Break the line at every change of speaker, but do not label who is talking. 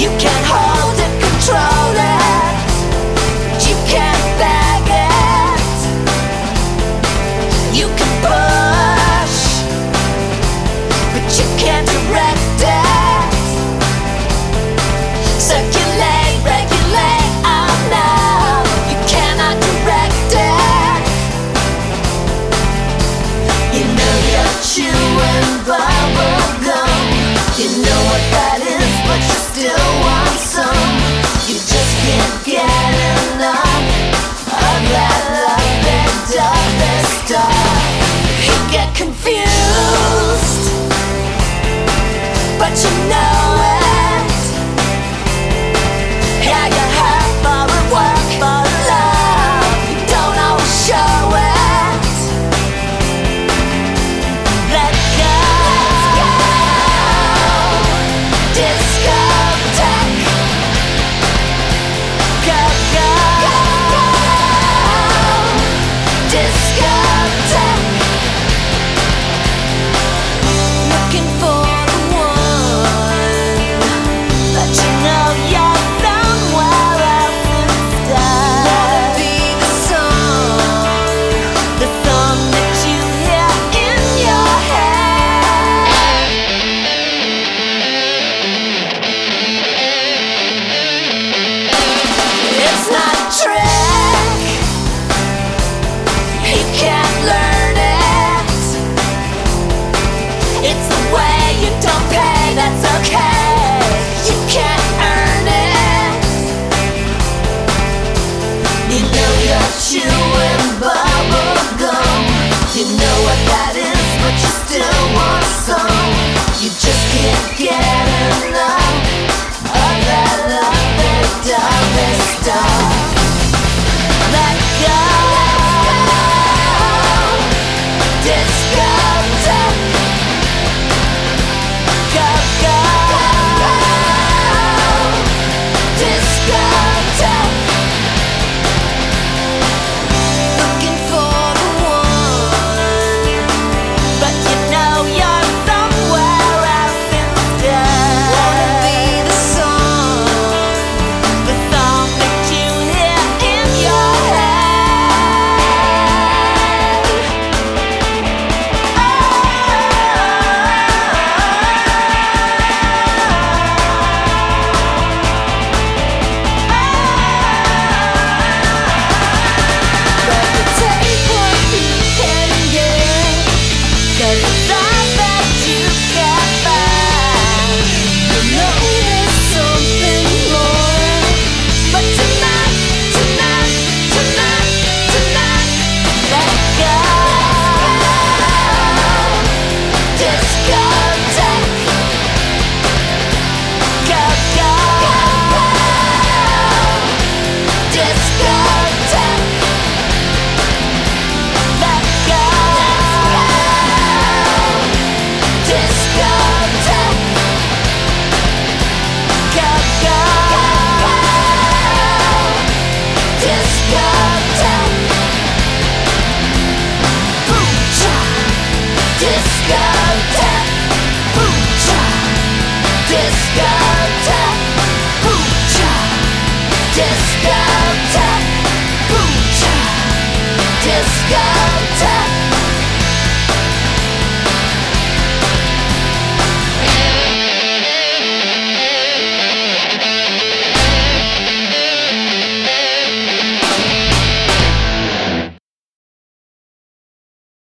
You can't hold it, control it, but you can't bag it. You can push, but you can't direct it. Circulate, regulate, oh no, you cannot direct it. You know you're chewing bubble gum. You know what that is, but you still want some. You just can't get enough of that lovey-dovey stuff. You get confused, but you know it. Yeah, you hurt for it, work for love. You don't always show it. Let go. Discotheque. Go, go. Discotheque. Looking for the one, but you know you're somewhere else instead. Wanna be the song that you hear in your head. It's not a trick, you can't learn it. It's the way you don't pay, that's okay. You can't earn it. You know you're chewing bubble gum. You know what that is, but you still